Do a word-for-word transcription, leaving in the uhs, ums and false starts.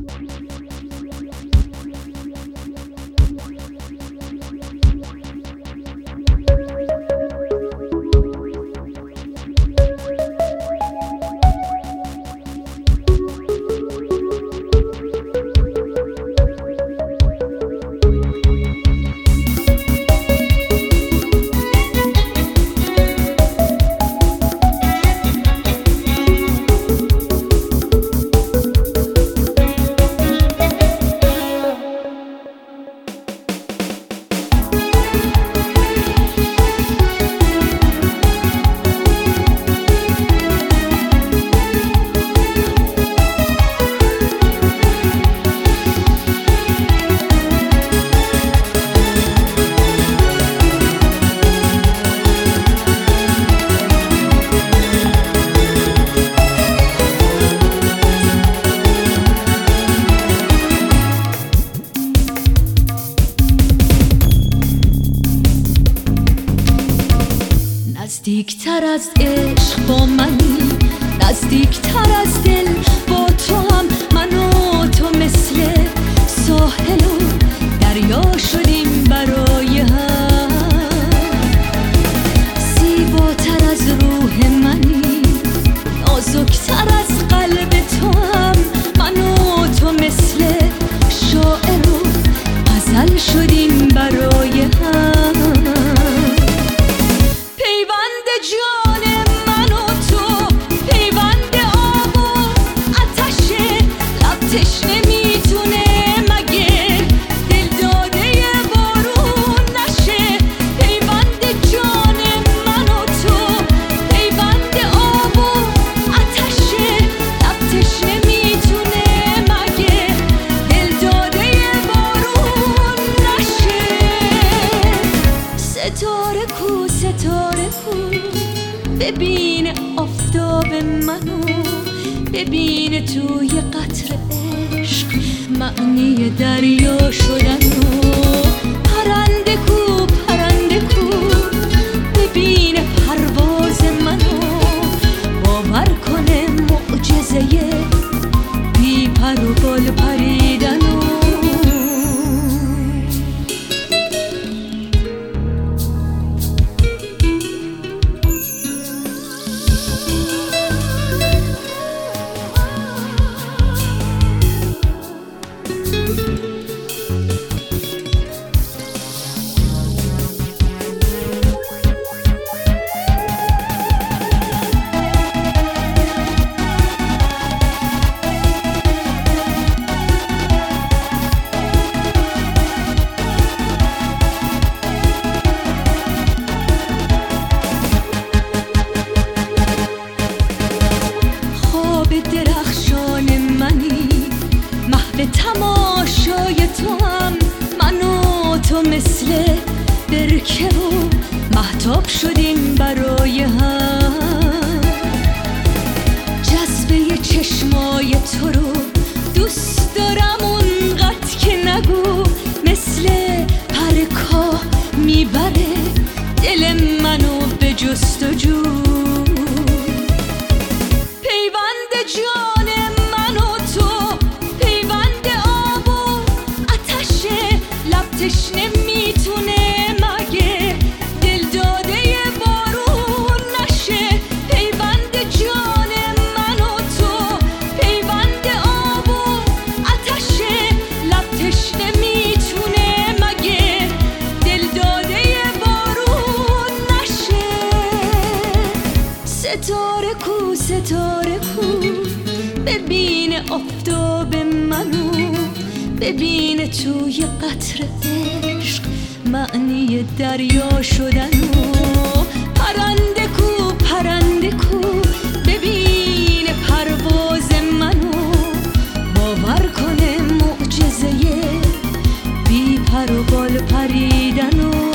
نزدیکتر از عشق با منی، نزدیکتر از دل با تو هم. من و تو مثل ساحل و دریا شدیم برای هم. زیباتر از روح منی، نازکتر از قلب تو هم. من و تو مثل شاعر و غزل شدیم برای هم. جان من و تو پیوند آب و آتشه، لب تشنه میتونه مگه دل داده بارون نشه. پیوند جان من و تو پیوند آب و آتشه، لب تشنه میتونه مگه دل داده بارون نشه. ستاره کو ستاره کو ببین آفتاب منو، ببین توی قطر عشق معنی دریا شدنو. پرنده کو پرنده کو ببین پرواز منو، باور کنه معجزه بی پر و بال پریدنو. درخشان منی، محو تماشای تو هم. من و تو مثل برکه و مهتاب شدیم برای هم. جذبه چشمای تو رو دوست دارم اونقدر که نگو. مثل پر کاه میبره دل منو به جستجو. جان من و تو پیوند آب و آتشه، لب تشنه میتونه مگه دل داده بارون نشه. پیوند جان من و تو پیوند آب و آتشه، لب تشنه میتونه مگه دل داده بارون نشه. ستاره کو ستاره کو ببین آفتاب منو، ببین توی قطر عشق معنی دریا شدنو. پرنده کو پرنده کو ببین پرواز منو، باور کنه معجزه بی پر و بال پریدنو.